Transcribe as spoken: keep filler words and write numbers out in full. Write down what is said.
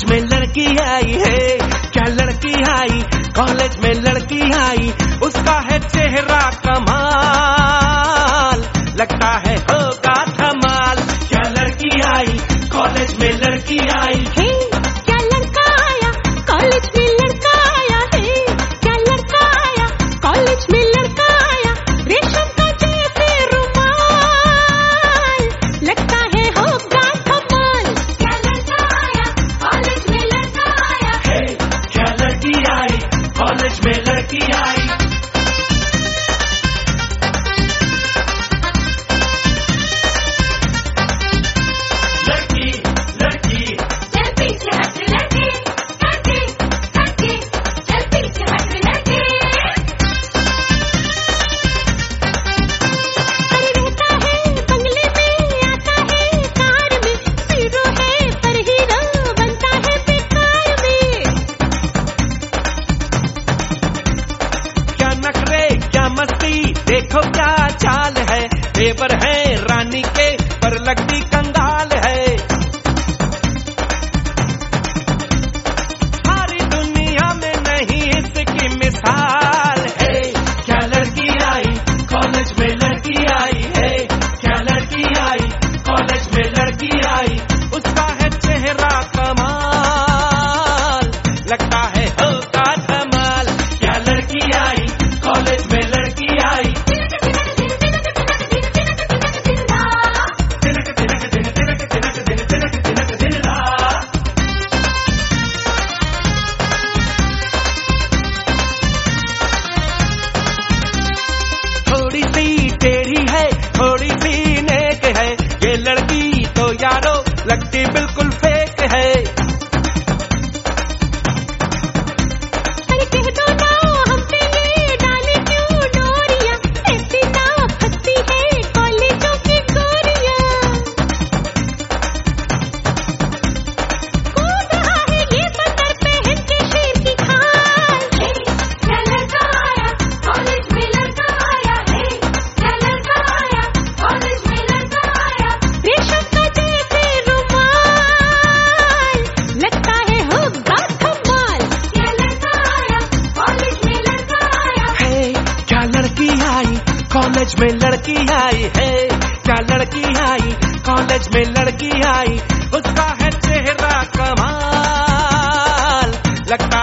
College में लड़की आई है, क्या लड़की आई, कॉलेज में लड़की आई, उसका है चेहरा कमाल, लगता है होगा धमाल। क्या लड़की आई, कॉलेज में लड़की आई है, क्या लड़का आया, कॉलेज में लड़का आया है, क्या लड़का आया, कॉलेज में लड़का आया, रेशम का जैसे रुमाल, लगता है होगा धमाल। क्या लड़का आया, कॉलेज में लड़का आया है, क्या लड़की आई, कॉलेज में लड़की आई। लड़की लड़की चल पीछे हट लड़की, लड़की लड़की चल पीछे हट लड़की। पर रहता है बंगले में, आता है कार में, हीरो है पर हीरो बनता है बेकार में। क्या नखरे क्या मस्ती, देखो क्या चाल है, तेवर है रानी के पर लगती कंगाल है। सारी दुनिया में नहीं इसकी मिसाल है। क्या लड़की आई, कॉलेज में लड़की आई है, क्या लड़की आई, कॉलेज में लड़की आई, उसका है चेहरा कमाल, लगता है होगा धमाल। क्या लड़की आई, कॉलेज में लड़की आई। तिनक तिनक तिनक तिनक तिनक तिनक तिनक तिनक तिनका। थोड़ी सी टेढ़ी है, थोड़ी सी नेक है, ये लड़की तो यारो लगती बिल्कुल फेक है। अरे कह दो ना हम पे ये डाले क्यों डोरियां, ऐसी ना फंसती है कॉलेजों की गोरियां। कूद रहा है ये बंदर पहन के शेर की खाल, क्या लड़का आया, कॉलेज में लड़का आया है, क्या लड़का आया, कॉलेज में लड़का आया, रेशम का जैसे रुमाल, लगता है होगा धमाल। क्या लड़का आया, कॉलेज में लड़का आया है, क्या लड़की आई, कॉलेज में लड़की आई है, क्या लड़की आई, कॉलेज में लड़की आई, उसका है चेहरा कमाल, लगता